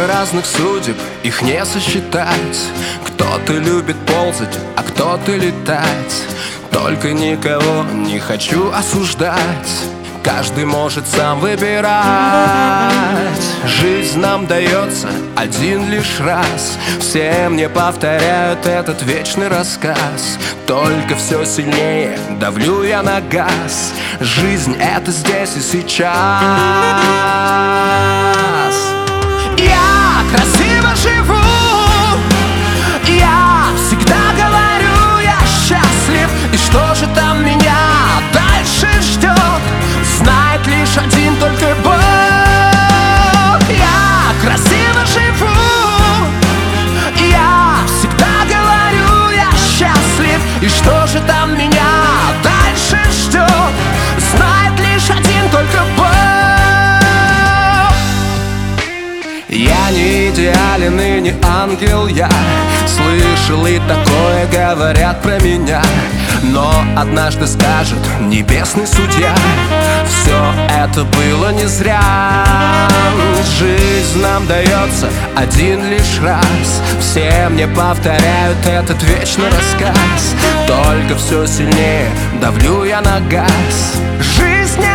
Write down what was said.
разных судеб, их не сосчитать. Кто-то любит ползать, а кто-то летать. Только никого не хочу осуждать. Каждый может сам выбирать. Жизнь нам дается один лишь раз. Все мне повторяют этот вечный рассказ. Только все сильнее давлю я на газ. Жизнь — это здесь и сейчас. Я красиво живу. Я всегда говорю, я счастлив. И что же там меня дальше ждет, знает лишь один только Бог. Я красиво живу. Я всегда говорю, я счастлив. И что же там меня дальше ждет, знает лишь один только Бог. Я не идеален и не ангел, я слышал и такое говорят про меня. Но однажды скажет небесный судья: все это было не зря. Жизнь нам дается один лишь раз. Все мне повторяют этот вечный рассказ. Только все сильнее давлю я на газ. Жизнь